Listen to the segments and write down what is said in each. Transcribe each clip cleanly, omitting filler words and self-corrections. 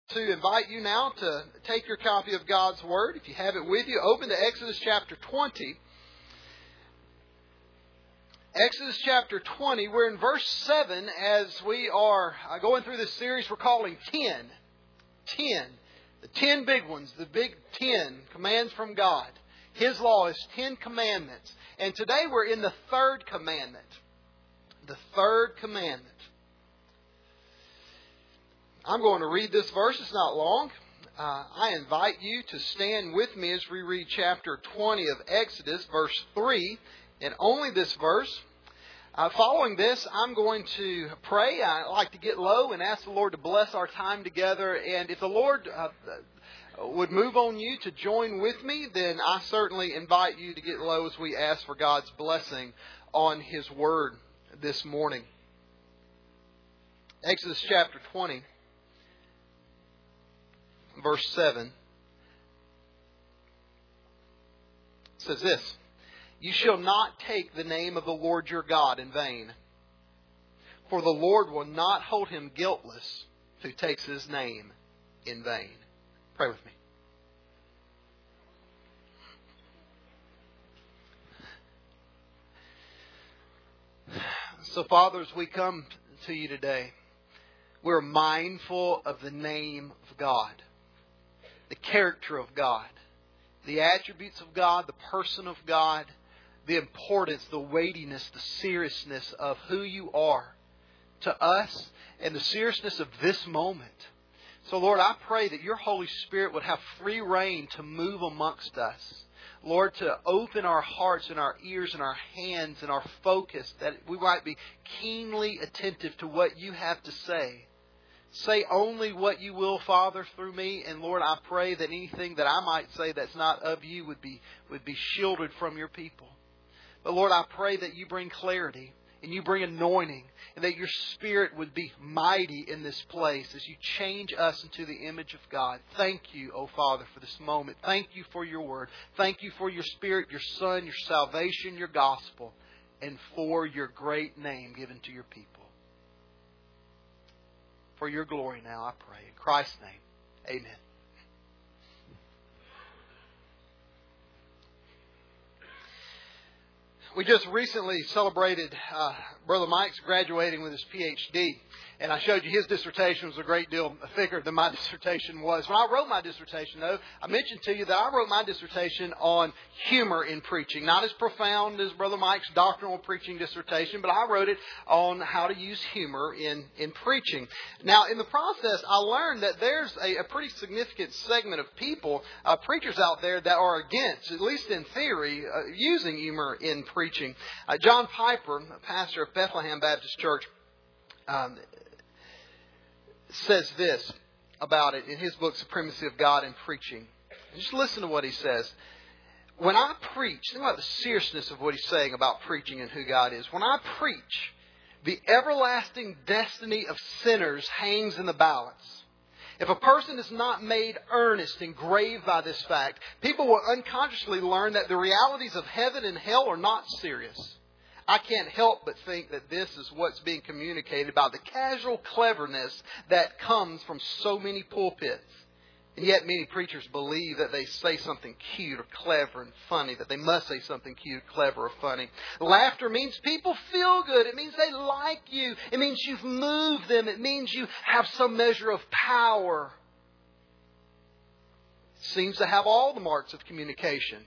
to invite you now to take your copy of God's Word. If you have it with you, open to Exodus chapter 20. Exodus chapter 20, we're in verse 7 as we are going through this series we're calling 10. 10. The 10 big ones, the big 10 commands from God. His law is 10 commandments. And today we're in the third commandment. The third commandment. I'm going to read this verse. It's not long. I invite you to stand with me as we read chapter 20 of Exodus, verse 3, and only this verse. Following this, I'm going to pray. I like to get low and ask the Lord to bless our time together. And if the Lord would move on you to join with me, then I certainly invite you to get low as we ask for God's blessing on His Word this morning. Exodus chapter 20. Verse 7 says this: "You shall not take the name of the Lord your God in vain, for the Lord will not hold him guiltless who takes his name in vain." Pray with me. So, Father, as we come to you today, we're mindful of the name of God, the character of God, the attributes of God, the person of God, the importance, the weightiness, the seriousness of who you are to us and the seriousness of this moment. So, Lord, I pray that your Holy Spirit would have free rein to move amongst us. Lord, to open our hearts and our ears and our hands and our focus, that we might be keenly attentive to what you have to say. Say only what you will, Father, through me. And Lord, I pray that anything that I might say that's not of you would be shielded from your people. But Lord, I pray that you bring clarity and you bring anointing, and that your Spirit would be mighty in this place as you change us into the image of God. Thank you, O Father, for this moment. Thank you for your word. Thank you for your Spirit, your Son, your salvation, your gospel, and for your great name given to your people. For your glory now, I pray. In Christ's name, amen. We just recently celebrated Brother Mike's graduating with his PhD. And I showed you his dissertation was a great deal thicker than my dissertation was. When I wrote my dissertation, though, I mentioned to you that I wrote my dissertation on humor in preaching. Not as profound as Brother Mike's doctrinal preaching dissertation, but I wrote it on how to use humor in preaching. Now, in the process, I learned that there's a pretty significant segment of people, preachers out there, that are against, at least in theory, using humor in preaching. John Piper, pastor of Bethlehem Baptist Church, says this about it in his book, Supremacy of God in Preaching. And just listen to what he says. When I preach, think about the seriousness of what he's saying about preaching and who God is. When I preach, the everlasting destiny of sinners hangs in the balance. If a person is not made earnest and grave by this fact, people will unconsciously learn that the realities of heaven and hell are not serious. I can't help but think that this is what's being communicated about the casual cleverness that comes from so many pulpits. And yet many preachers believe that they say something cute or clever and funny, that they must say something cute, clever, or funny. Laughter means people feel good. It means they like you. It means you've moved them. It means you have some measure of power. It seems to have all the marks of communication.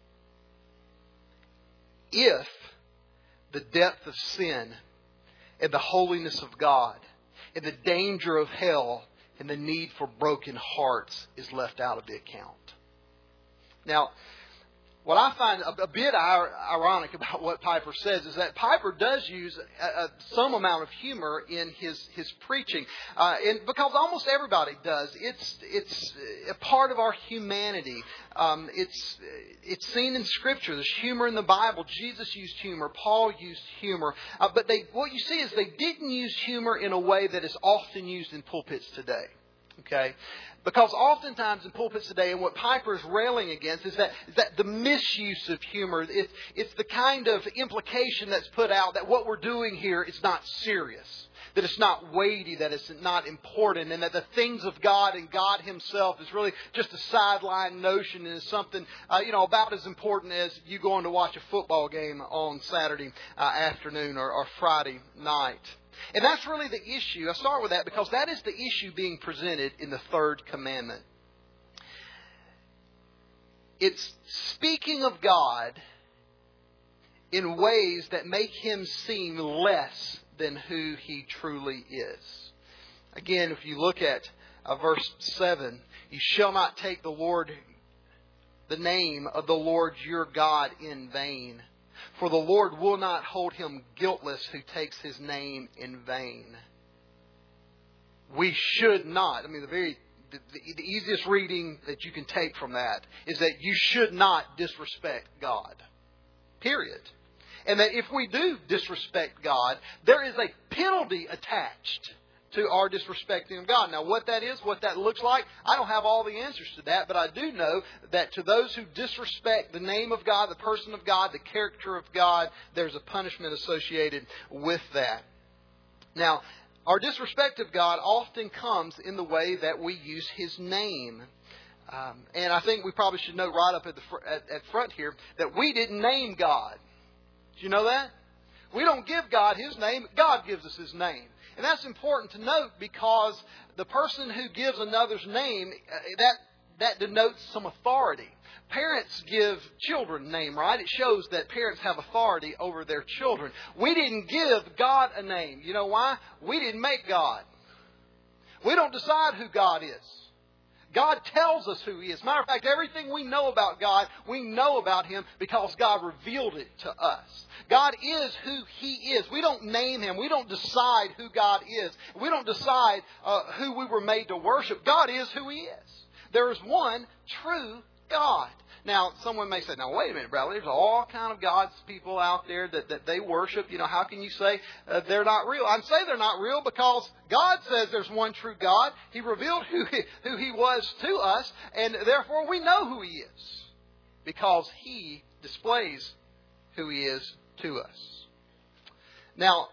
If the depth of sin and the holiness of God and the danger of hell and the need for broken hearts is left out of the account. Now, what I find a bit ironic about what Piper says is that Piper does use some amount of humor in his preaching, and because almost everybody does. It's a part of our humanity. It's seen in Scripture. There's humor in the Bible. Jesus used humor. Paul used humor. But what you see is they didn't use humor in a way that is often used in pulpits today. Okay? Because oftentimes in pulpits today, and what Piper is railing against is that the misuse of humor. It's the kind of implication that's put out that what we're doing here is not serious. that it's not weighty, that it's not important, and that the things of God and God Himself is really just a sideline notion and is something, about as important as you going to watch a football game on Saturday afternoon or Friday night. And that's really the issue. I start with that because that is the issue being presented in the third commandment. It's speaking of God in ways that make Him seem less than who He truly is. Again, if you look at verse 7, you shall not take the name of the Lord your God in vain. For the Lord will not hold him guiltless who takes His name in vain. We should not. The easiest reading that you can take from that is that you should not disrespect God. Period. And that if we do disrespect God, there is a penalty attached to our disrespecting of God. Now, what that is, what that looks like, I don't have all the answers to that, but I do know that to those who disrespect the name of God, the person of God, the character of God, there's a punishment associated with that. Now, our disrespect of God often comes in the way that we use His name. And I think we probably should note right up at front here that we didn't name God. Do you know that? We don't give God His name. God gives us His name. And that's important to note because the person who gives another's name, that denotes some authority. Parents give children name, right? It shows that parents have authority over their children. We didn't give God a name. You know why? We didn't make God. We don't decide who God is. God tells us who He is. Matter of fact, everything we know about God, we know about Him because God revealed it to us. God is who He is. We don't name Him. We don't decide who God is. We don't decide who we were made to worship. God is who He is. There is one true God. Now, someone may say, now, wait a minute, Bradley. There's all kind of God's people out there that they worship. How can you say they're not real? I'd say they're not real because God says there's one true God. He revealed who He was to us, and therefore we know who He is because He displays who He is to us. Now,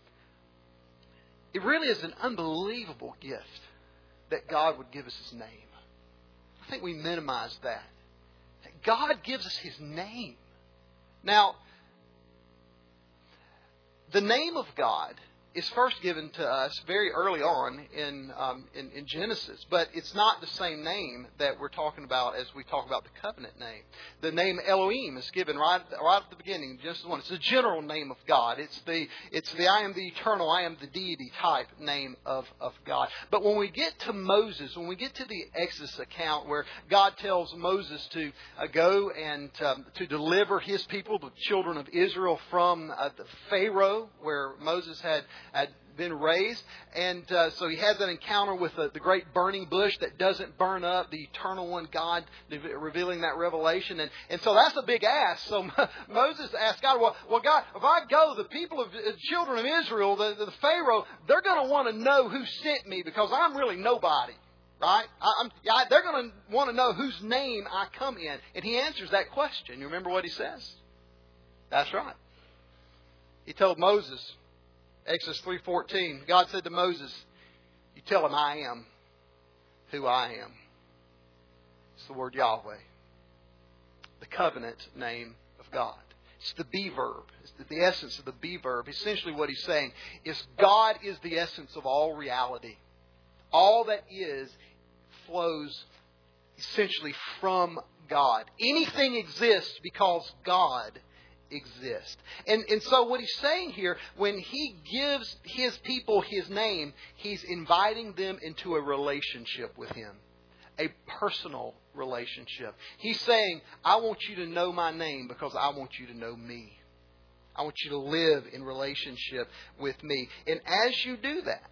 it really is an unbelievable gift that God would give us His name. I think we minimize that. God gives us His name. Now, the name of God is first given to us very early on in Genesis. But it's not the same name that we're talking about as we talk about the covenant name. The name Elohim is given right at the beginning, Genesis 1. It's the general name of God. It's the I am the eternal, I am the deity type name of God. But when we get to Moses, when we get to the Exodus account where God tells Moses to go and to deliver his people, the children of Israel, from the Pharaoh, where Moses had been raised. And so he has that encounter with the great burning bush that doesn't burn up, the eternal one, God revealing that revelation. And so that's a big ask. So Moses asked God, well, God, if I go, the people of the children of Israel, the Pharaoh, they're going to want to know who sent me because I'm really nobody. Right? They're going to want to know whose name I come in. And he answers that question. You remember what he says? That's right. He told Moses, Exodus 3:14, God said to Moses, you tell him I am who I am. It's the word Yahweh. The covenant name of God. It's the be verb. It's the essence of the be verb. Essentially what he's saying is God is the essence of all reality. All that is flows essentially from God. Anything exists because God exists. And so what he's saying here, when he gives his people his name, he's inviting them into a relationship with him. A personal relationship. He's saying, I want you to know my name because I want you to know me. I want you to live in relationship with me. And as you do that,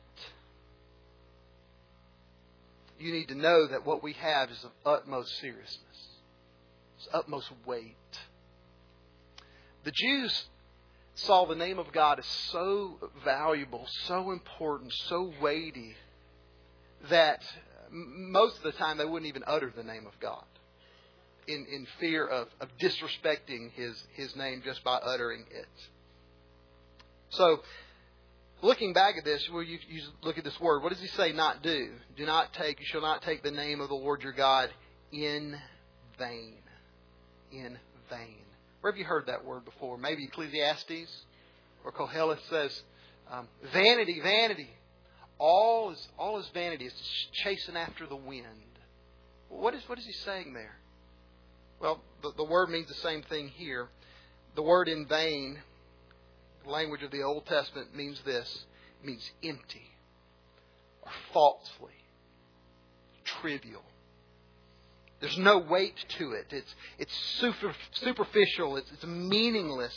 you need to know that what we have is of utmost seriousness. It's utmost weight. The Jews saw the name of God as so valuable, so important, so weighty, that most of the time they wouldn't even utter the name of God in fear of disrespecting His name just by uttering it. So, looking back at this, you look at this word. What does he say not do? Do not take, you shall not take the name of the Lord your God in vain. In vain. Where have you heard that word before? Maybe Ecclesiastes or Kohelet says, vanity, vanity. All is vanity. It's chasing after the wind. What is he saying there? Well, the word means the same thing here. The word in vain, the language of the Old Testament, means this. It means empty or falsely, trivial. There's no weight to it. It's superficial. It's meaningless.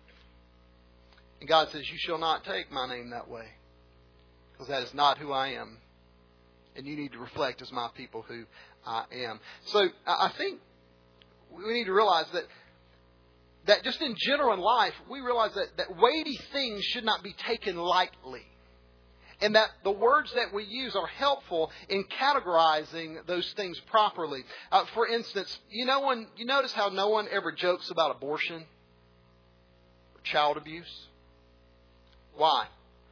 And God says, you shall not take my name that way. Because that is not who I am. And you need to reflect as my people who I am. So I think we need to realize that just in general in life, we realize that weighty things should not be taken lightly. And that the words that we use are helpful in categorizing those things properly. For instance, you notice how no one ever jokes about abortion or child abuse? Why?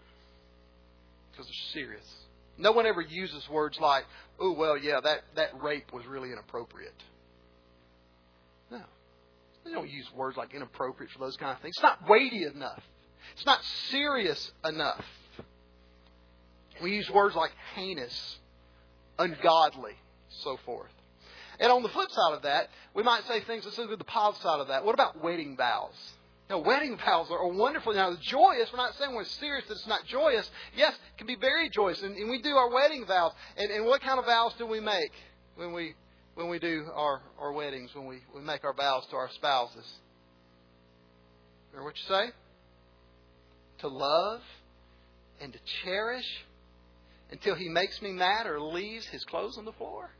Because they're serious. No one ever uses words like, oh, well, yeah, that rape was really inappropriate. No. They don't use words like inappropriate for those kind of things. It's not weighty enough. It's not serious enough. We use words like heinous, ungodly, so forth. And on the flip side of that, we might say things that look at the positive side of that. What about wedding vows? Wedding vows are wonderful. Now, it's joyous. We're not saying when it's serious that it's not joyous. Yes, it can be very joyous. And we do our wedding vows. And what kind of vows do we make when we do our weddings, when we make our vows to our spouses? Remember what you say? To love and to cherish until he makes me mad or leaves his clothes on the floor?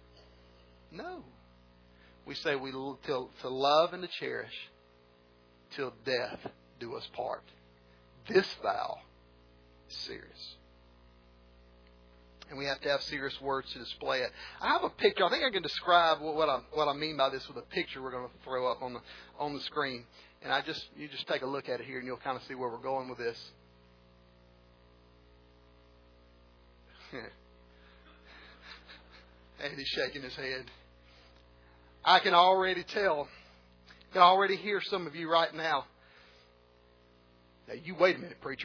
No. We say to love and to cherish till death do us part. This vow is serious. And we have to have serious words to display it. I have a picture. I think I can describe what I mean by this with a picture we're going to throw up on the screen. And you just take a look at it here and you'll kind of see where we're going with this. Andy's shaking his head. I can already tell. I can already hear some of you right now. Now, you wait a minute, preacher.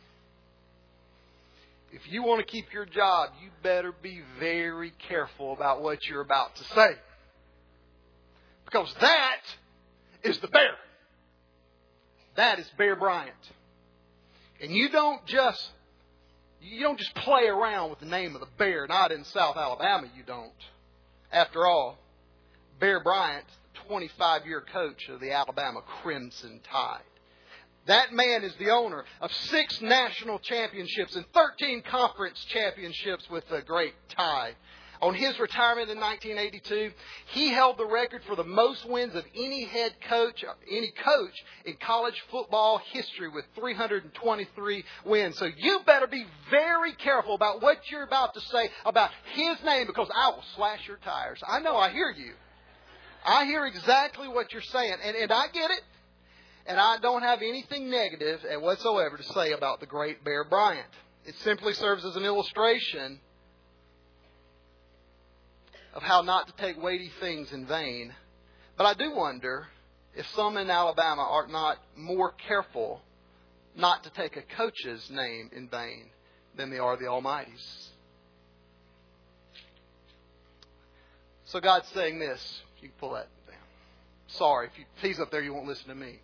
If you want to keep your job, you better be very careful about what you're about to say. Because that is the bear. That is Bear Bryant. And you don't just play around with the name of the bear. Not in South Alabama, you don't. After all, Bear Bryant, 25-year coach of the Alabama Crimson Tide. That man is the owner of 6 national championships and 13 conference championships with the great Tide. On his retirement in 1982, he held the record for the most wins of any coach in college football history with 323 wins. So you better be very careful about what you're about to say about his name, because I will slash your tires. I know, I hear you. I hear exactly what you're saying, and I get it. And I don't have anything negative whatsoever to say about the great Bear Bryant. It simply serves as an illustration of how not to take weighty things in vain. But I do wonder if some in Alabama are not more careful not to take a coach's name in vain than they are the Almighty's. So God's saying this. You can pull that down. Sorry, if he's up there, you won't listen to me.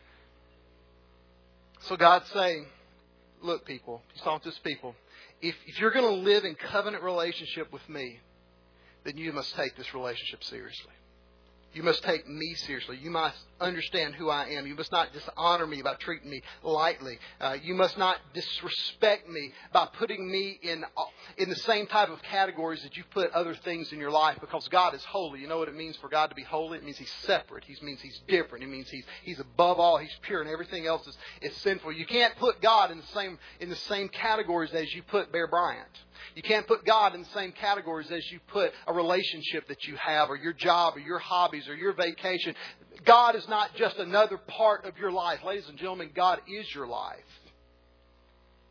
So God's saying, look, people, he's talking to his people, if you're going to live in covenant relationship with me, then you must take this relationship seriously. You must take me seriously. You must understand who I am. You must not dishonor me by treating me lightly. You must not disrespect me by putting me in the same type of categories that you put other things in your life, because God is holy. You know what it means for God to be holy? It means He's separate. It means He's different. It means He's above all. He's pure, and everything else is sinful. You can't put God in the same categories as you put Bear Bryant. You can't put God in the same categories as you put a relationship that you have, or your job, or your hobbies, or your vacation. God is not just another part of your life. Ladies and gentlemen, God is your life.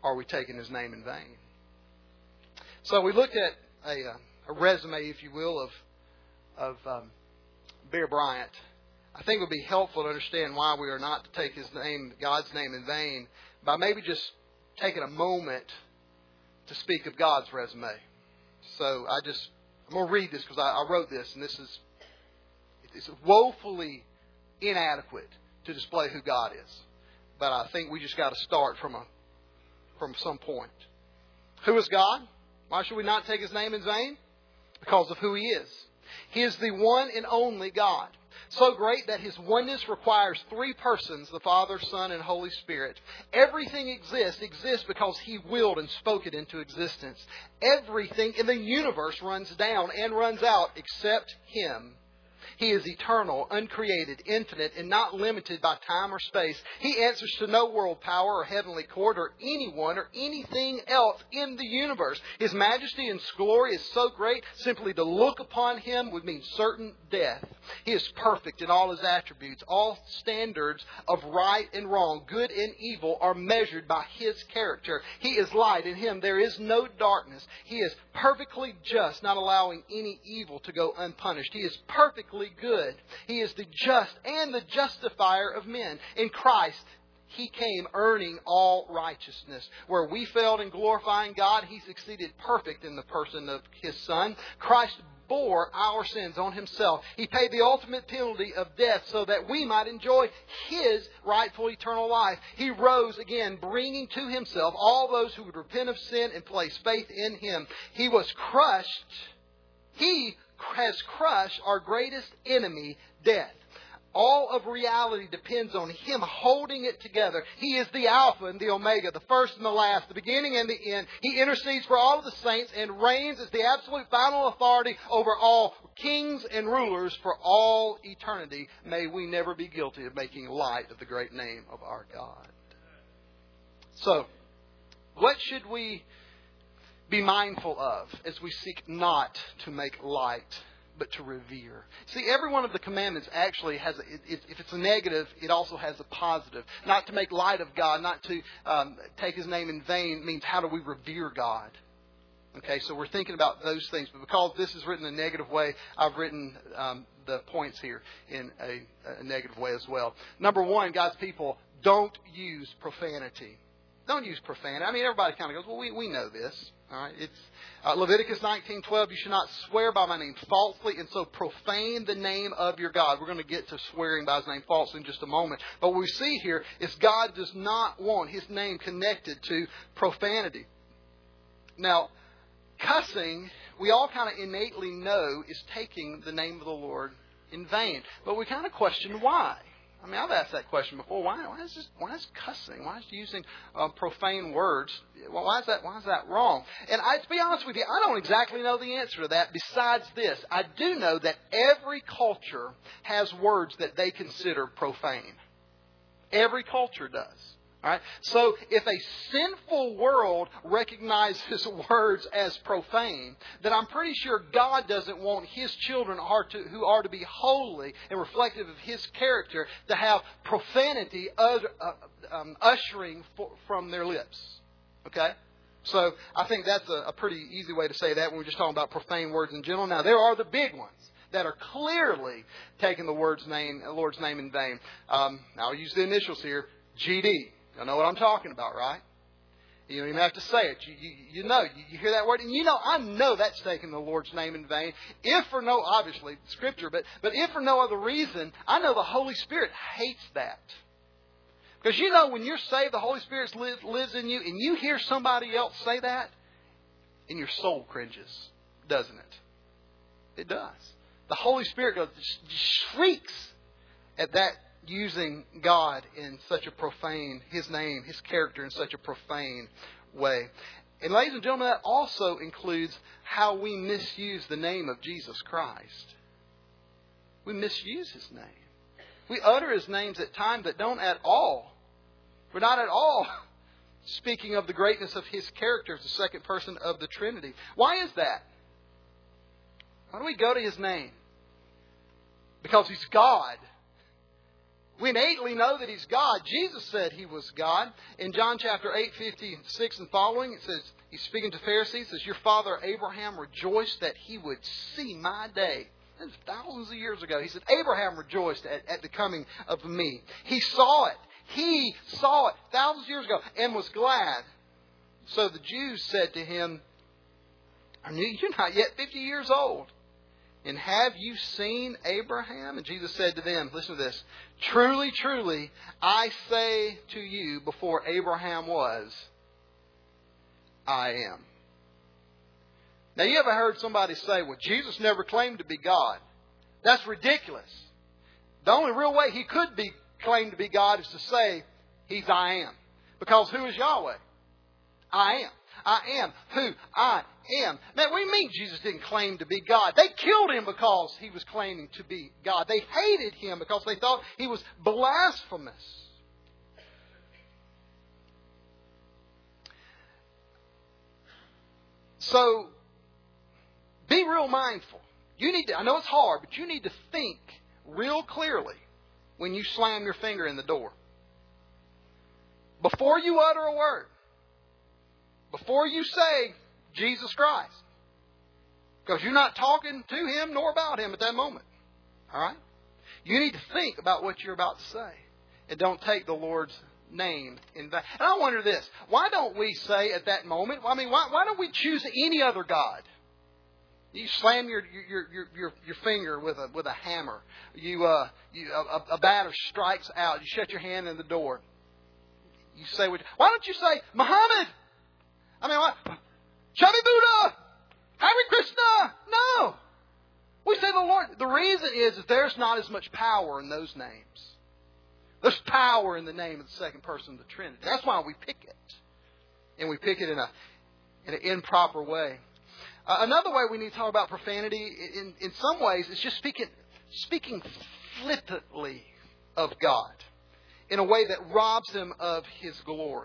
are we taking His name in vain? So we looked at a resume, if you will, of Bear Bryant. I think it would be helpful to understand why we are not to take his name, God's name, in vain, by maybe just taking a moment to speak of God's resume. So I'm going to read this because I wrote this, and it's woefully inadequate to display who God is. But I think we just got to start from some point. Who is God? Why should we not take His name in vain? Because of who He is. He is the one and only God. So great that His oneness requires three persons, the Father, Son, and Holy Spirit. Everything exists because He willed and spoke it into existence. Everything in the universe runs down and runs out except Him. He is eternal, uncreated, infinite, and not limited by time or space. He answers to no world power or heavenly court or anyone or anything else in the universe. His majesty and glory is so great, simply to look upon Him would mean certain death. He is perfect in all His attributes. All standards of right and wrong, good and evil, are measured by His character. He is light. In Him there is no darkness. He is perfectly just, not allowing any evil to go unpunished. He is perfectly good. He is the just and the justifier of men. In Christ, He came earning all righteousness. Where we failed in glorifying God, He succeeded perfect in the person of His Son. Christ bore our sins on Himself. He paid the ultimate penalty of death so that we might enjoy His rightful eternal life. He rose again, bringing to Himself all those who would repent of sin and place faith in Him. He was crushed. He has crushed our greatest enemy, death. All of reality depends on Him holding it together. He is the Alpha and the Omega, the first and the last, the beginning and the end. He intercedes for all of the saints and reigns as the absolute final authority over all kings and rulers for all eternity. May we never be guilty of making light of the great name of our God. So, what should we be mindful of as we seek not to make light, but to revere? See, every one of the commandments actually has, if it's a negative, it also has a positive. Not to make light of God, not to take His name in vain, means how do we revere God? Okay, so we're thinking about those things. But because this is written in a negative way, I've written the points here in a negative way as well. Number one, God's people, don't use profanity. Don't use profanity. I mean, everybody kind of goes, well, we know this. All right, it's Leviticus 19:12. You should not swear by my name falsely, and so profane the name of your God. We're going to get to swearing by His name falsely in just a moment. But what we see here is God does not want His name connected to profanity. Now, cussing, we all kind of innately know, is taking the name of the Lord in vain. But we kind of question why. I mean, I've asked that question before. Why is cussing? Why is using profane words? Well, why is that wrong? And to be honest with you, I don't exactly know the answer to that. Besides this, I do know that every culture has words that they consider profane. Every culture does. All right? So if a sinful world recognizes words as profane, then I'm pretty sure God doesn't want His children who are to be holy and reflective of His character to have profanity ushering from their lips. Okay? So I think that's a pretty easy way to say that when we're just talking about profane words in general. Now, there are the big ones that are clearly taking the Lord's name in vain. I'll use the initials here, GD. You know what I'm talking about, right? You don't even have to say it. You know, you hear that word, and I know that's taking the Lord's name in vain. If for no, obviously, Scripture, but if for no other reason, I know the Holy Spirit hates that. Because when you're saved, the Holy Spirit lives in you, and you hear somebody else say that, and your soul cringes, doesn't it? It does. The Holy Spirit shrieks at that, using God in such a profane, His name, His character in such a profane way. And ladies and gentlemen, that also includes how we misuse the name of Jesus Christ. We misuse His name. We utter His names at times that don't at all. We're not at all speaking of the greatness of His character as the second person of the Trinity. Why is that? Why do we go to His name? Because He's God. We innately know that He's God. Jesus said He was God. In John chapter 8:56 and following, it says, He's speaking to Pharisees, says, your father Abraham rejoiced that he would see my day. This is thousands of years ago. He said, Abraham rejoiced at the coming of me. He saw it. He saw it thousands of years ago and was glad. So the Jews said to Him, you're not yet 50 years old. And have you seen Abraham? And Jesus said to them, listen to this. Truly, truly, I say to you, before Abraham was, I am. Now, you ever heard somebody say, well, Jesus never claimed to be God? That's ridiculous. The only real way He could be claimed to be God is to say, He's I am. Because who is Yahweh? I am. I am who I am. Man, what do you mean Jesus didn't claim to be God? They killed Him because He was claiming to be God. They hated Him because they thought He was blasphemous. So, be real mindful. You need to, I know it's hard, but you need to think real clearly when you slam your finger in the door. Before you utter a word. Before you say Jesus Christ. Because you're not talking to Him nor about Him at that moment. Alright? You need to think about what you're about to say. And don't take the Lord's name in vain. And I wonder this. Why don't we say at that moment, I mean, why don't we choose any other God? You slam your finger with a hammer. A batter strikes out. You shut your hand in the door. You say, why don't you say Muhammad? I mean, what? Shami Buddha! Hare Krishna! No! We say the Lord. The reason is that there's not as much power in those names. There's power in the name of the second person of the Trinity. That's why we pick it. And we pick it in an improper way. Another way we need to talk about profanity, in some ways, is just speaking flippantly of God. In a way that robs Him of His glory.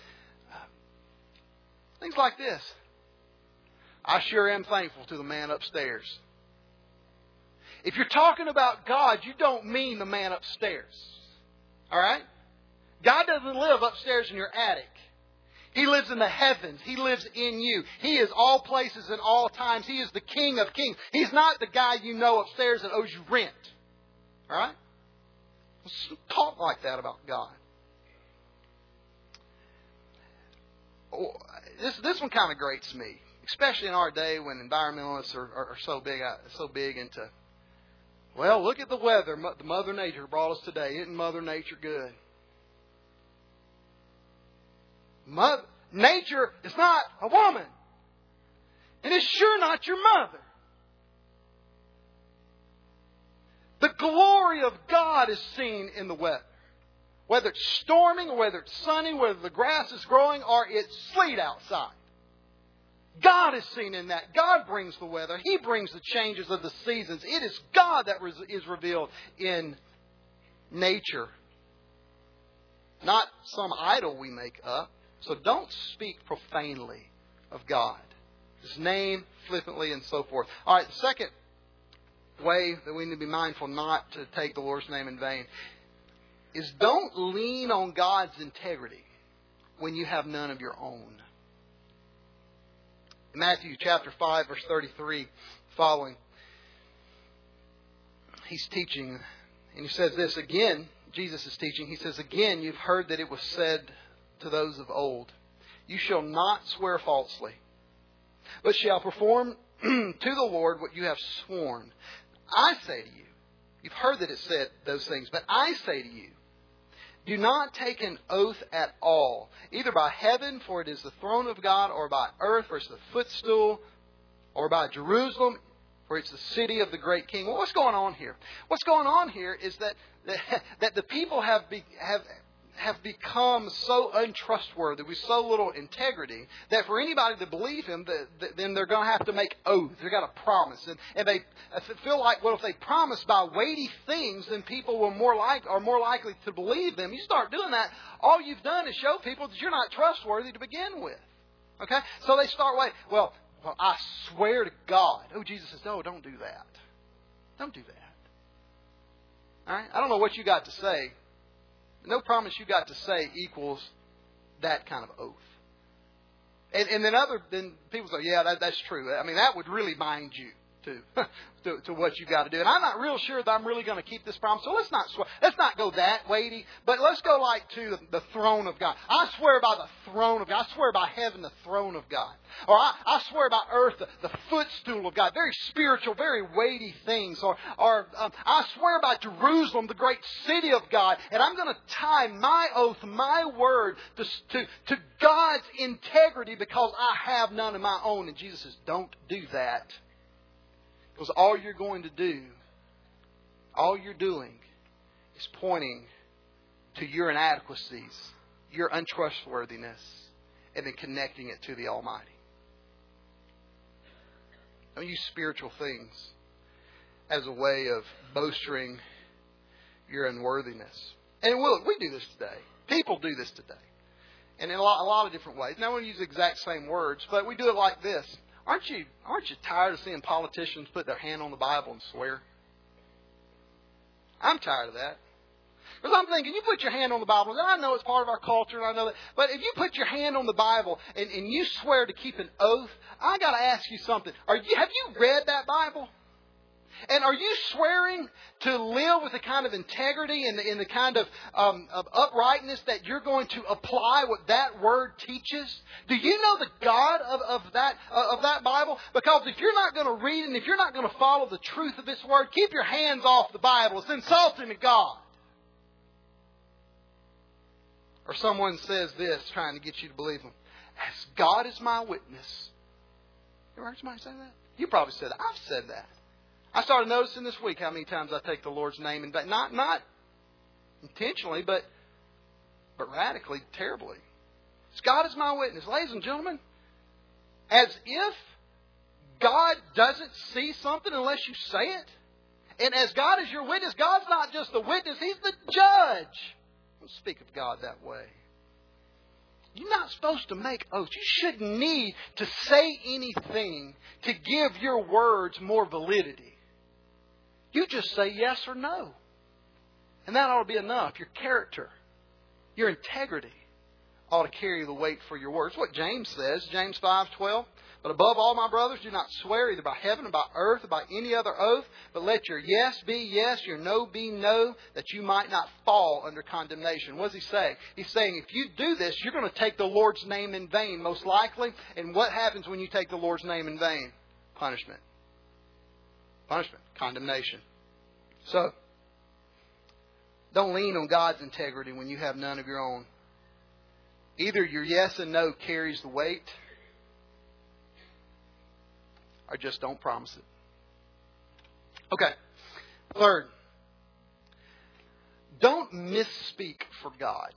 Things like this. I sure am thankful to the man upstairs. If you're talking about God, you don't mean the man upstairs. Alright? God doesn't live upstairs in your attic. He lives in the heavens. He lives in you. He is all places and all times. He is the King of kings. He's not the guy you know upstairs that owes you rent. Alright? Let's talk like that about God. This one kind of grates me, especially in our day when environmentalists are so big into, well, look at the weather. The Mother Nature brought us today. Isn't Mother Nature good? Nature is not a woman. And it's sure not your mother. The glory of God is seen in the weather. Whether it's storming or whether it's sunny, whether the grass is growing or it's sleet outside. God is seen in that. God brings the weather. He brings the changes of the seasons. It is God that is revealed in nature. Not some idol we make up. So don't speak profanely of God. His name, flippantly, and so forth. All right, the second way that we need to be mindful not to take the Lord's name in vain is don't lean on God's integrity when you have none of your own. In Matthew chapter 5, verse 33 following, He's teaching, and He says this again, Jesus is teaching, He says, again, you've heard that it was said to those of old, you shall not swear falsely, but shall perform to the Lord what you have sworn. I say to you, you've heard that it said those things, but I say to you, do not take an oath at all, either by heaven, for it is the throne of God, or by earth, for it's the footstool, or by Jerusalem, for it's the city of the great King. Well, what's going on here? What's going on here is that the people have become so untrustworthy with so little integrity that for anybody to believe Him, then they're going to have to make oaths. They've got to promise. And they feel like, well, if they promise by weighty things, then people are more likely to believe them. You start doing that, all you've done is show people that you're not trustworthy to begin with. Okay? So they start waiting. Well, I swear to God. Oh, Jesus says, no, don't do that. Don't do that. All right? I don't know what you got to say. No promise you got to say equals that kind of oath. And then people say, yeah, that's true. I mean, that would really bind you to what you got to do. And I'm not real sure that I'm really going to keep this promise. So let's not go that weighty. But let's go like to the throne of God. I swear by the throne of God. I swear by heaven, the throne of God. Or I swear by earth, the footstool of God. Very spiritual, very weighty things. Or I swear by Jerusalem, the great city of God. And I'm going to tie my oath, my word to God's integrity because I have none of my own. And Jesus says, don't do that. Because all you're going to do, all you're doing is pointing to your inadequacies, your untrustworthiness, and then connecting it to the Almighty. Don't use spiritual things as a way of bolstering your unworthiness. And we do this today. People do this today. And in a lot of different ways. Now, we don't use the exact same words, but we do it like this. Aren't you tired of seeing politicians put their hand on the Bible and swear? I'm tired of that. Because I'm thinking, you put your hand on the Bible, and I know it's part of our culture, and I know that. But if you put your hand on the Bible and you swear to keep an oath, I got to ask you something. Have you read that Bible? And are you swearing to live with the kind of integrity and the kind of uprightness that you're going to apply what that word teaches? Do you know the God of that Bible? Because if you're not going to read and if you're not going to follow the truth of this word, keep your hands off the Bible. It's insulting to God. Or someone says this, trying to get you to believe them. As God is my witness. You ever heard somebody say that? You probably said that. I've said that. I started noticing this week how many times I take the Lord's name in vain. Not intentionally, but radically, terribly. God is my witness. Ladies and gentlemen, as if God doesn't see something unless you say it. And as God is your witness, God's not just the witness, He's the judge. Don't speak of God that way. You're not supposed to make oaths. You shouldn't need to say anything to give your words more validity. You just say yes or no. And that ought to be enough. Your character, your integrity ought to carry the weight for your words. What James says, James 5:12. But above all, my brothers, do not swear either by heaven or by earth or by any other oath, but let your yes be yes, your no be no, that you might not fall under condemnation. What does he say? He's saying if you do this, you're going to take the Lord's name in vain, most likely. And what happens when you take the Lord's name in vain? Punishment. Punishment. Condemnation. So, don't lean on God's integrity when you have none of your own. Either your yes and no carries the weight, or just don't promise it. Okay. Third, don't misspeak for God.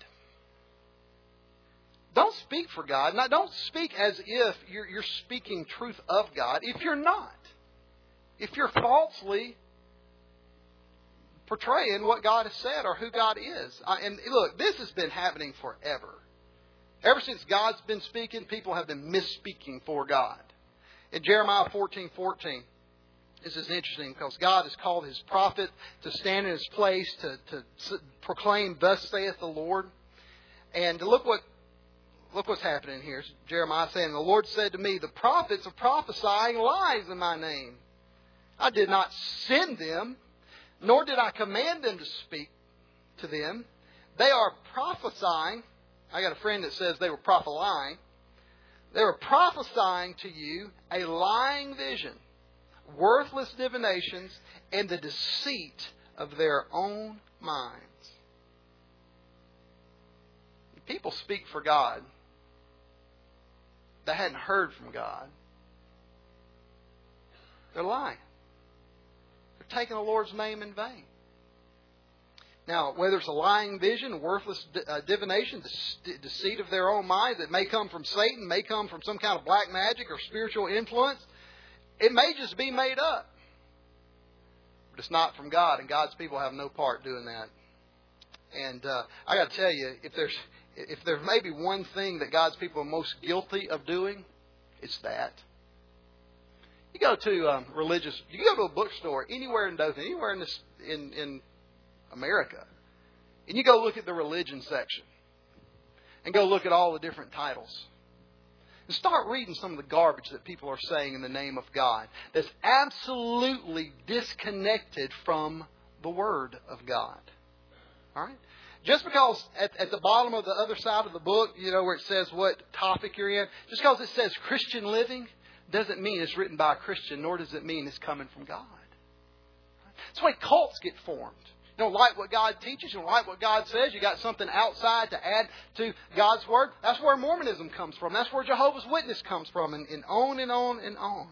Don't speak for God. Now, don't speak as if you're speaking truth of God if you're not. If you're falsely portraying what God has said or who God is. And look, this has been happening forever. Ever since God's been speaking, people have been misspeaking for God. In Jeremiah 14:14, this is interesting because God has called His prophet to stand in His place to proclaim, "Thus saith the Lord." And look what's happening here. Jeremiah saying, "The Lord said to me, the prophets are prophesying lies in my name. I did not send them, nor did I command them to speak to them. They are prophesying." I got a friend that says they were prophesying. They were prophesying to you a lying vision, worthless divinations, and the deceit of their own minds. People speak for God. They hadn't heard from God. They're lying. They're taking the Lord's name in vain. Now, whether it's a lying vision, worthless divination, deceit of their own mind that may come from Satan, may come from some kind of black magic or spiritual influence, it may just be made up. But it's not from God, and God's people have no part doing that. And I got to tell you, if there's maybe one thing that God's people are most guilty of doing, it's that. You go to you go to a bookstore anywhere in Dothan, anywhere in America, and you go look at the religion section and go look at all the different titles and start reading some of the garbage that people are saying in the name of God that's absolutely disconnected from the Word of God. All right? Just because at the bottom of the other side of the book, where it says what topic you're in, just because it says Christian living doesn't mean it's written by a Christian, nor does it mean it's coming from God. That's the way cults get formed. You don't like what God teaches, you don't like what God says, you got something outside to add to God's Word. That's where Mormonism comes from. That's where Jehovah's Witness comes from, and on and on and on.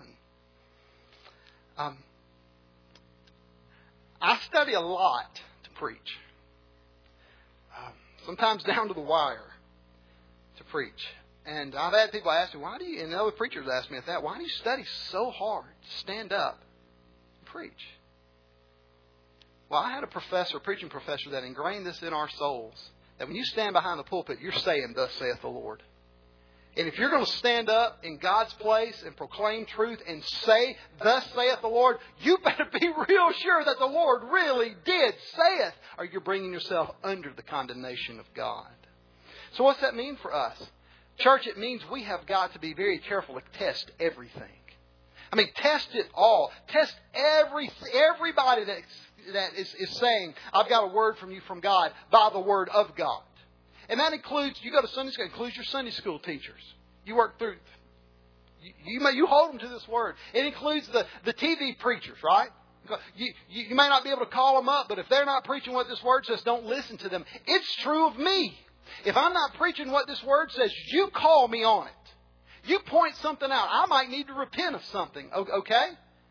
I study a lot to preach. Sometimes down to the wire to preach. And I've had people ask me, and other preachers ask me that, why do you study so hard to stand up and preach? Well, I had a preaching professor that ingrained this in our souls, that when you stand behind the pulpit, you're saying, "Thus saith the Lord." And if you're going to stand up in God's place and proclaim truth and say, "Thus saith the Lord," you better be real sure that the Lord really did say it, or you're bringing yourself under the condemnation of God. So what's that mean for us? Church, it means we have got to be very careful to test everything. I mean, test it all. Test everybody that is saying, "I've got a word from you from God," by the Word of God. And that includes, you go to Sunday school, it includes your Sunday school teachers. You work through, you hold them to this Word. It includes the TV preachers, right? You may not be able to call them up, but if they're not preaching what this Word says, don't listen to them. It's true of me. If I'm not preaching what this Word says, you call me on it. You point something out. I might need to repent of something, okay?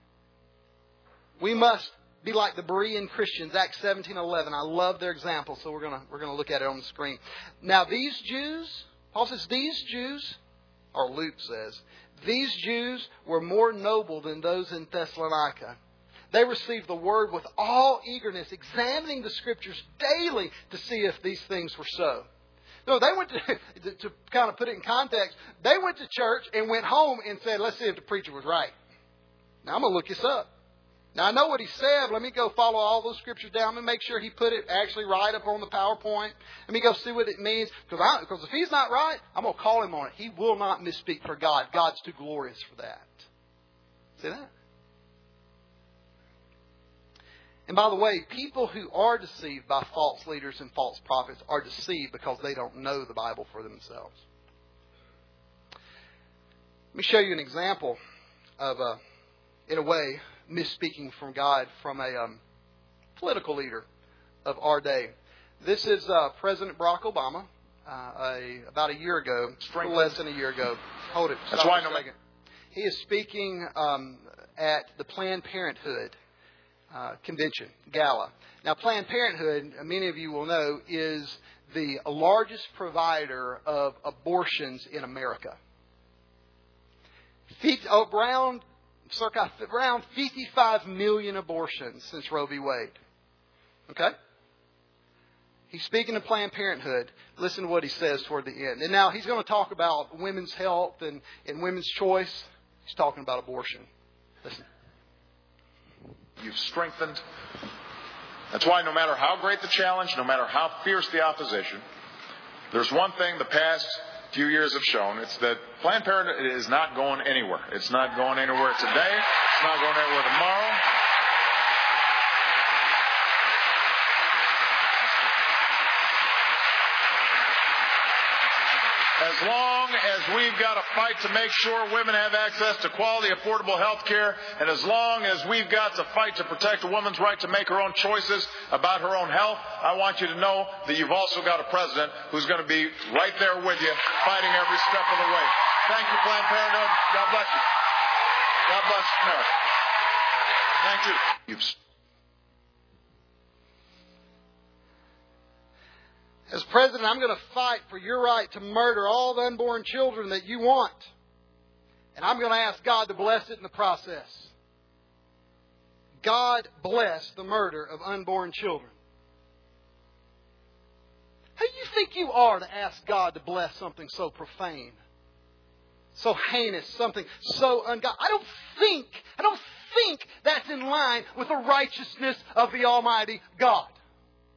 We must be like the Berean Christians, Acts 17:11. I love their example, so we're gonna look at it on the screen. Now these Jews, Paul says, these Jews, or Luke says, these Jews were more noble than those in Thessalonica. They received the Word with all eagerness, examining the Scriptures daily to see if these things were so. No, they went to kind of put it in context, they went to church and went home and said, "Let's see if the preacher was right. Now I'm going to look this up. Now I know what he said. Let me go follow all those scriptures down and make sure he put it actually right up on the PowerPoint. Let me go see what it means. Because if he's not right, I'm going to call him on it. He will not misspeak for God. God's too glorious for that." See that? And by the way, people who are deceived by false leaders and false prophets are deceived because they don't know the Bible for themselves. Let me show you an example of, in a way, misspeaking from God from a political leader of our day. This is President Barack Obama about a year ago, less than a year ago. Hold it. That's why no. He is speaking at the Planned Parenthood convention, gala. Now, Planned Parenthood, many of you will know, is the largest provider of abortions in America. Around 55 million abortions since Roe v. Wade. Okay? He's speaking to Planned Parenthood. Listen to what he says toward the end. And now he's going to talk about women's health and women's choice. He's talking about abortion. Listen. You've strengthened. That's why no matter how great the challenge, no matter how fierce the opposition, there's one thing the past few years have shown. It's that Planned Parenthood is not going anywhere. It's not going anywhere today. It's not going anywhere tomorrow. As long as we've got to fight to make sure women have access to quality, affordable health care, and as long as we've got to fight to protect a woman's right to make her own choices about her own health, I want you to know that you've also got a president who's going to be right there with you, fighting every step of the way. Thank you, Planned Parenthood. God bless you. God bless America. Thank you. As president, I'm going to fight for your right to murder all the unborn children that you want. And I'm going to ask God to bless it in the process. God bless the murder of unborn children. Who do you think you are to ask God to bless something so profane, so heinous, something so ungodly? I don't think that's in line with the righteousness of the Almighty God.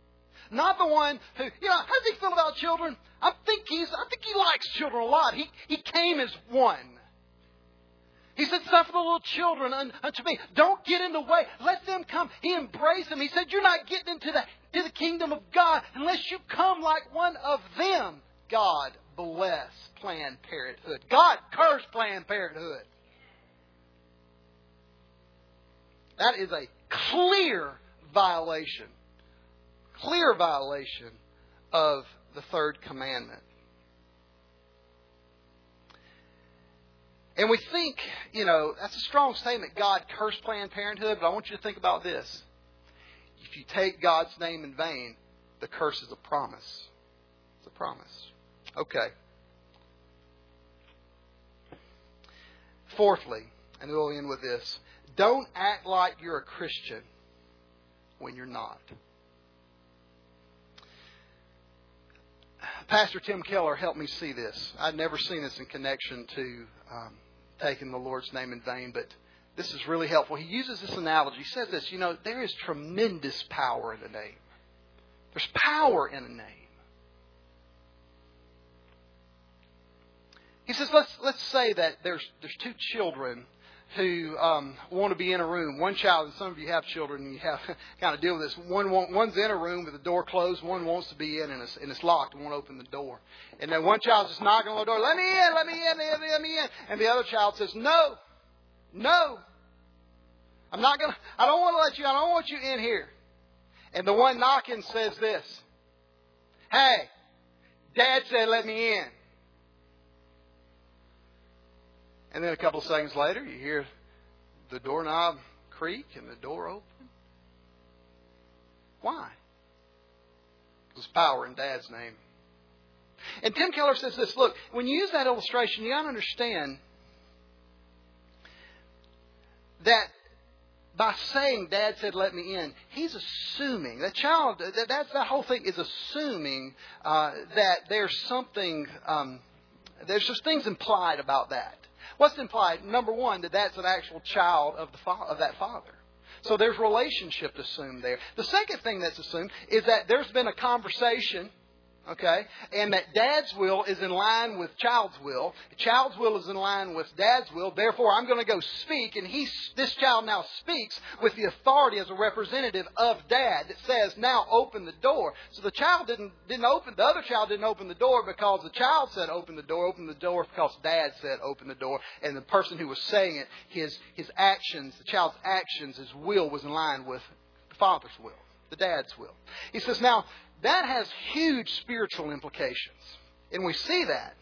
Not the one who, how does he feel about children? I think he likes children a lot. He came as one. He said, suffer the little children unto me. Don't get in the way. Let them come. He embraced them. He said, you're not getting into the kingdom of God unless you come like one of them. God bless Planned Parenthood. God curse Planned Parenthood. That is a clear violation of the third commandment. And we think, that's a strong statement, God cursed Planned Parenthood, but I want you to think about this. If you take God's name in vain, the curse is a promise. It's a promise. Okay. Fourthly, and we'll end with this, don't act like you're a Christian when you're not. Pastor Tim Keller helped me see this. I'd never seen this in connection to taking the Lord's name in vain, but this is really helpful. He uses this analogy. He says this, there is tremendous power in a name. There's power in a name. He says, let's say that there's two children who want to be in a room. One child, and some of you have children, and you have kind of deal with this. One's in a room with the door closed. One wants to be in, and it's locked and won't open the door. And then one child's just knocking on the door. Let me in, let me in, let me in. And the other child says, no. I don't want you in here. And the one knocking says this. Hey, Dad said let me in. And then a couple of seconds later, you hear the doorknob creak and the door open. Why? There's power in Dad's name. And Tim Keller says this, look, when you use that illustration, you got to understand that by saying Dad said let me in, he's assuming, that whole thing is assuming that there's something, there's just things implied about that. What's implied? Number one, that's an actual child of that father. So there's relationship assumed there. The second thing that's assumed is that there's been a conversation, okay, and that Dad's will is in line with child's will. Child's will is in line with Dad's will. Therefore, I'm going to go speak, and this child now speaks with the authority as a representative of Dad that says, now open the door. So the child didn't open. The other child didn't open the door because the child said open the door because Dad said open the door, and the person who was saying it, his actions, the child's actions, his will was in line with the Father's will, the Dad's will. He says, now, that has huge spiritual implications. And we see that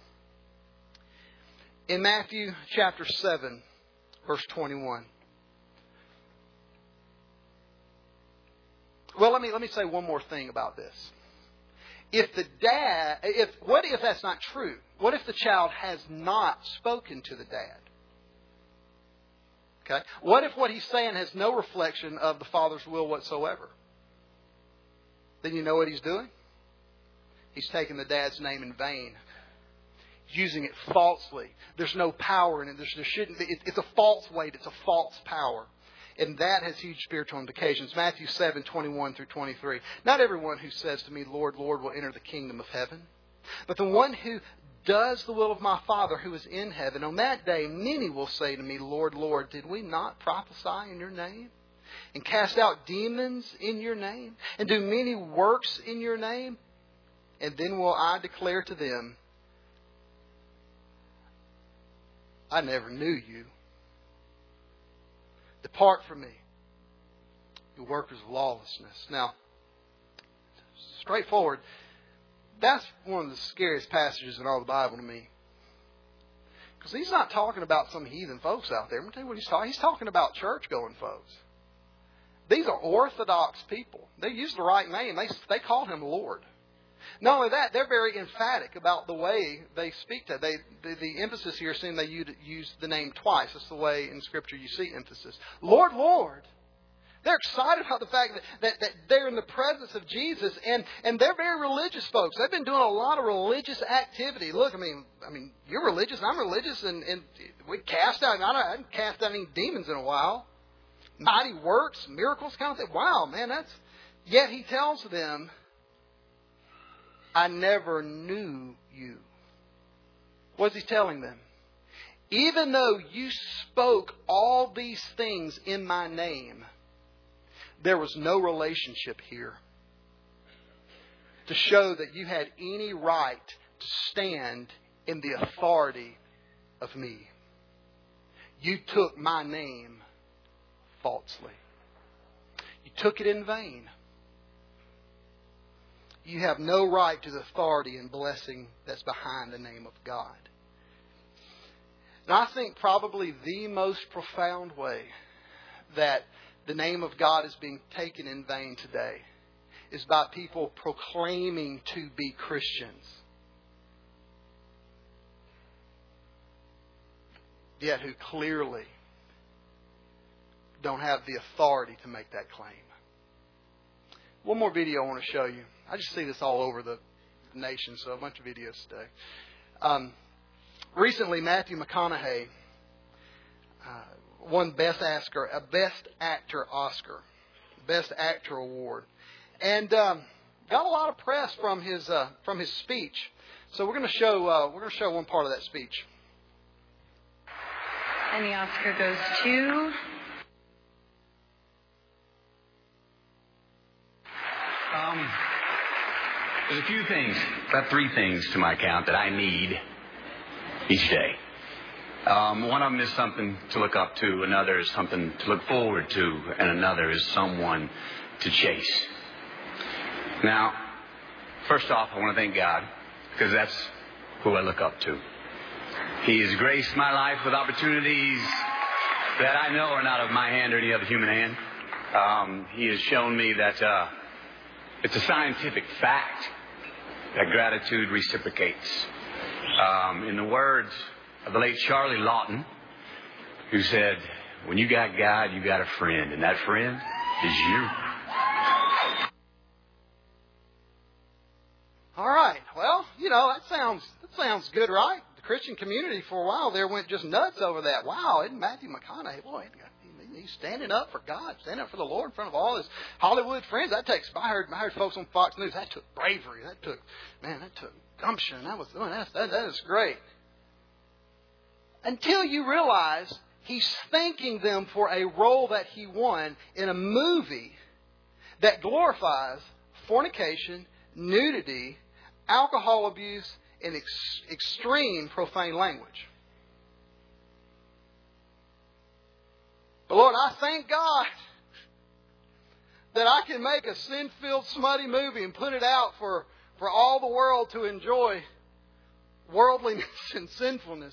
in Matthew chapter 7, verse 21. Well, let me say one more thing about this. What if that's not true? What if the child has not spoken to the dad? Okay. What if what he's saying has no reflection of the Father's will whatsoever? Then you know what he's doing? He's taking the Dad's name in vain. Using it falsely. There's no power in it. There shouldn't be. It's a false weight. It's a false power. And that has huge spiritual implications. Matthew 7, 21 through 23. Not everyone who says to me, Lord, Lord, will enter the kingdom of heaven, but the one who does the will of my Father who is in heaven. On that day, many will say to me, Lord, Lord, did we not prophesy in your name? And cast out demons in your name? And do many works in your name? And then will I declare to them, I never knew you. Depart from me, you workers of lawlessness. Now, straightforward, that's one of the scariest passages in all the Bible to me. Because he's not talking about some heathen folks out there. I'm going to tell you what he's talking. He's talking about church-going folks. These are Orthodox people. They use the right name. They call him Lord. Not only that, they're very emphatic about the way they speak to him. The emphasis here is saying they use the name twice. That's the way in Scripture you see emphasis. Lord, Lord. They're excited about the fact that they're in the presence of Jesus, and they're very religious folks. They've been doing a lot of religious activity. Look, I mean, you're religious, I'm religious, and we cast out. I haven't cast out any demons in a while. Mighty works, miracles, kind of thing. Wow, man, Yet he tells them, I never knew you. What's He telling them? Even though you spoke all these things in my name, there was no relationship here to show that you had any right to stand in the authority of me. You took my name falsely. You took it in vain. You have no right to the authority and blessing that's behind the name of God. And I think probably the most profound way that the name of God is being taken in vain today is by people proclaiming to be Christians, yet who clearly don't have the authority to make that claim. One more video I want to show you. I just see this all over the nation, so a bunch of videos today. Recently, Matthew McConaughey won Best Actor Oscar, Best Actor Award, and got a lot of press from his speech. So we're going to show one part of that speech. And the Oscar goes to there's a few things, about 3 things to my account that I need each day. One of them is something to look up to, another is something to look forward to, and another is someone to chase. Now, first off, I want to thank God, because that's who I look up to. He has graced my life with opportunities that I know are not of my hand or any other human hand. He has shown me that it's a scientific fact that gratitude reciprocates. In the words of the late Charlie Lawton, who said, when you got God, you got a friend, and that friend is you. All right. Well, that sounds good, right? The Christian community for a while there went just nuts over that. Wow, isn't Matthew McConaughey, boy, he's standing up for God, standing up for the Lord in front of all his Hollywood friends. I heard folks on Fox News, that took bravery. That took gumption. That is great. Until you realize he's thanking them for a role that he won in a movie that glorifies fornication, nudity, alcohol abuse, and extreme profane language. But Lord, I thank God that I can make a sin-filled, smutty movie and put it out for all the world to enjoy worldliness and sinfulness.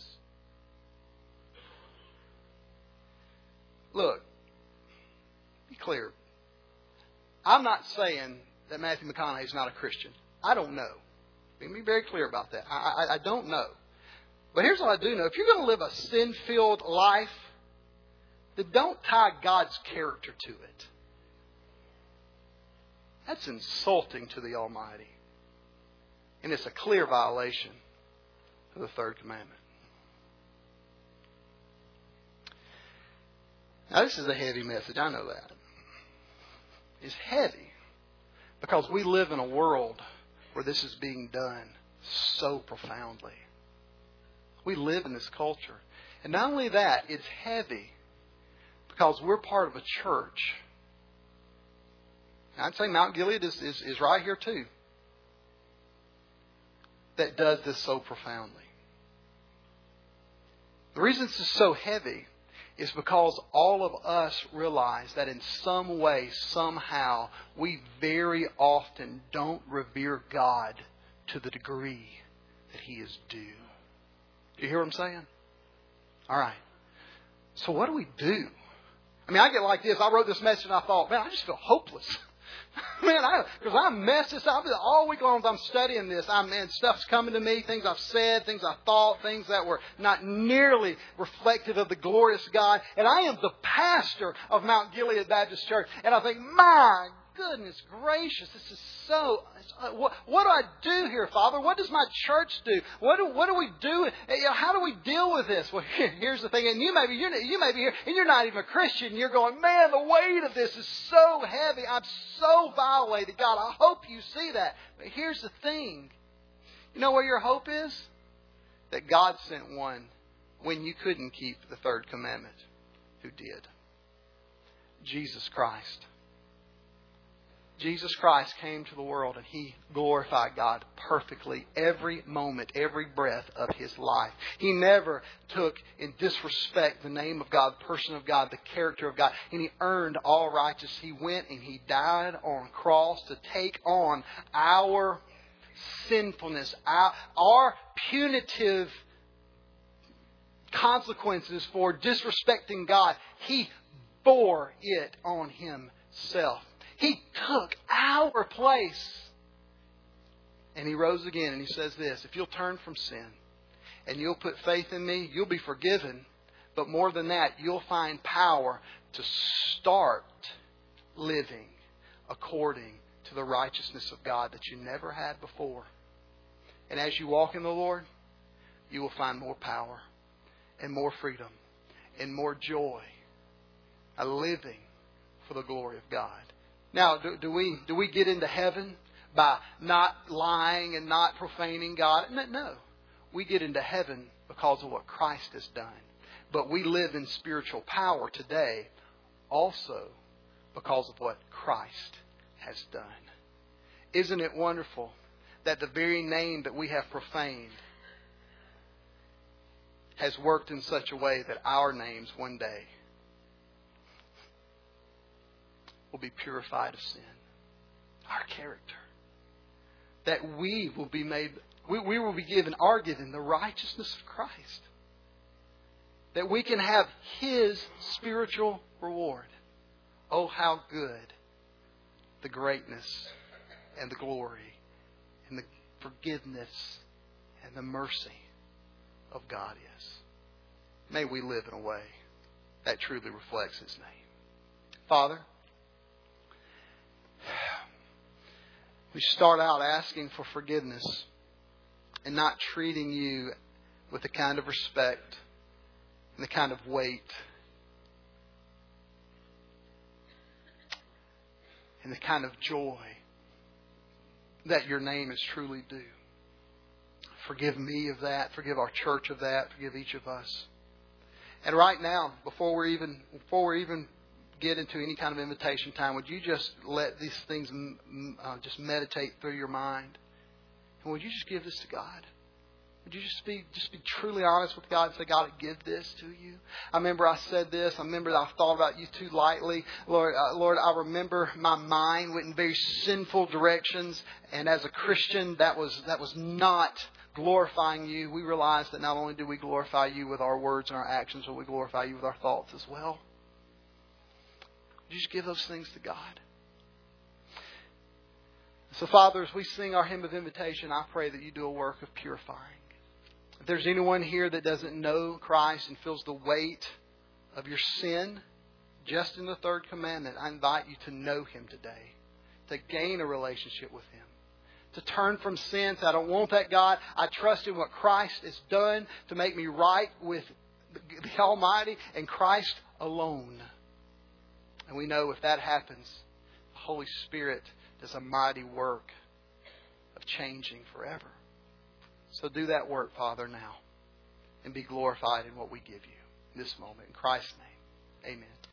Look, be clear. I'm not saying that Matthew McConaughey is not a Christian. I don't know. Let me be very clear about that. I don't know. But here's what I do know. If you're going to live a sin-filled life, then don't tie God's character to it. That's insulting to the Almighty. And it's a clear violation of the third commandment. Now, this is a heavy message. I know that. It's heavy because we live in a world where this is being done so profoundly. We live in this culture. And not only that, it's heavy because we're part of a church. I'd say Mount Gilead is right here too. That does this so profoundly. The reason this is so heavy is because all of us realize that in some way, somehow, we very often don't revere God to the degree that He is due. Do you hear what I'm saying? All right. So what do we do? I mean, I get like this. I wrote this message and I thought, man, I just feel hopeless. Man, because I messed this up all week long as I'm studying this. Stuff's coming to me, things I've said, things I thought, things that were not nearly reflective of the glorious God. And I am the pastor of Mount Gilead Baptist Church. And I think, my goodness gracious, this is so... What do I do here, Father? What does my church do? What do we do? How do we deal with this? Well, here's the thing. And you may be here and you're not even a Christian. You're going, man, the weight of this is so heavy. I'm so violated. God, I hope you see that. But here's the thing. You know where your hope is? That God sent one when you couldn't keep the third commandment. Who did? Jesus Christ. Jesus Christ came to the world and He glorified God perfectly every moment, every breath of His life. He never took in disrespect the name of God, the person of God, the character of God, and He earned all righteousness. He went and He died on a cross to take on our sinfulness, our punitive consequences for disrespecting God. He bore it on Himself. He took our place. And He rose again and He says this, if you'll turn from sin and you'll put faith in Me, you'll be forgiven. But more than that, you'll find power to start living according to the righteousness of God that you never had before. And as you walk in the Lord, you will find more power and more freedom and more joy, a living for the glory of God. Now, do we get into heaven by not lying and not profaning God? No. We get into heaven because of what Christ has done. But we live in spiritual power today also because of what Christ has done. Isn't it wonderful that the very name that we have profaned has worked in such a way that our names one day will be purified of sin. Our character. That we will be made, we will be given the righteousness of Christ. That we can have His spiritual reward. Oh, how good the greatness and the glory and the forgiveness and the mercy of God is. May we live in a way that truly reflects His name. Father, we start out asking for forgiveness and not treating You with the kind of respect and the kind of weight and the kind of joy that Your name is truly due. Forgive me of that. Forgive our church of that. Forgive each of us. And right now, before we even get into any kind of invitation time, would you just let these things just meditate through your mind? And would you just give this to God? Would you just be truly honest with God and say, God, I give this to You? I remember I said this. I remember that I thought about You too lightly. Lord, I remember my mind went in very sinful directions. And as a Christian, that was not glorifying You. We realize that not only do we glorify You with our words and our actions, but we glorify You with our thoughts as well. Would you just give those things to God? So, Father, as we sing our hymn of invitation, I pray that You do a work of purifying. If there's anyone here that doesn't know Christ and feels the weight of your sin, just in the third commandment, I invite you to know Him today, to gain a relationship with Him, to turn from sin. Say, I don't want that, God. I trust in what Christ has done to make me right with the Almighty and Christ alone. And we know if that happens, the Holy Spirit does a mighty work of changing forever. So do that work, Father, now. And be glorified in what we give You in this moment. In Christ's name, amen.